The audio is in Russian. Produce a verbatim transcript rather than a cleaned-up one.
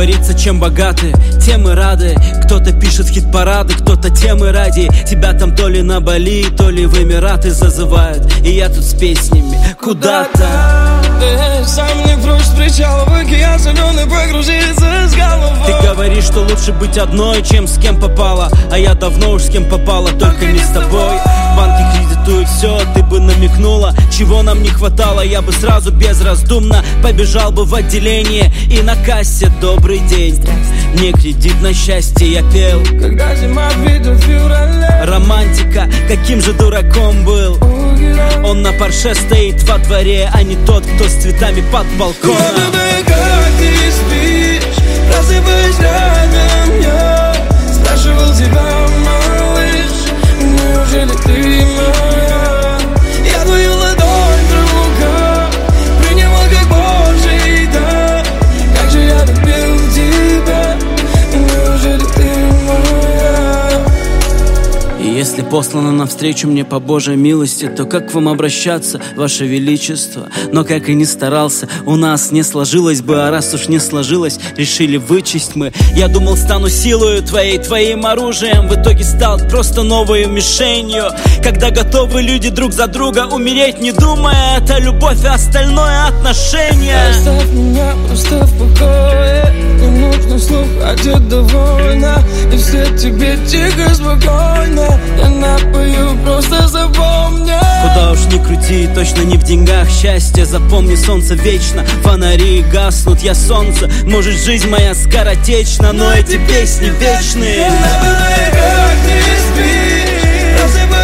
говорится, чем богаты, тем и рады. Кто-то пишет хит-парады, кто-то темы ради. Тебя там то ли на Бали, то ли в Эмираты зазывают. И я тут с песнями куда-то. Ты сам не прочь с причала в океан соленый погрузиться с головой. Ты говоришь, что лучше быть одной, чем с кем попало. А я давно уж с кем попала, только, только не с тобой. Банки кредитуют все, ты бы намекнула, чего нам не хватало. Я бы сразу безраздумно побежал бы в отделение. И на кассе добрый день, не кредит на счастье я пел. Когда зима придет в феврале. Романтика, каким же дураком был. Он на Порше стоит во дворе, а не тот, кто с цветами под балконом. Мама, как ты спишь? Просыпаюсь рядом я. Спрашивал тебя, малыш, неужели ты моя? Я твою ладонь в руках принимал как Божий дар. Как же я любил тебя, неужели ты моя? И если послано навстречу мне по Божьей милости, то как к вам обращаться, Ваше Величество? Но как и не старался, у нас не сложилось бы. А раз уж не сложилось, решили вычесть мы. Я думал, стану силою твоей, твоим оружием. В итоге стал просто новой мишенью. Когда готовы люди друг за друга умереть, не думая, это любовь и остальное отношение. Оставь меня просто в покое. Не нужно слухать, это довольно. И все тебе тихо, спокойно. Я напою, просто запомни. Куда уж ни крути, точно не в деньгах счастье. Запомни, солнце вечно, фонари гаснут. Я солнце, может жизнь моя скоротечна, но эти песни вечные. Как ты спишь?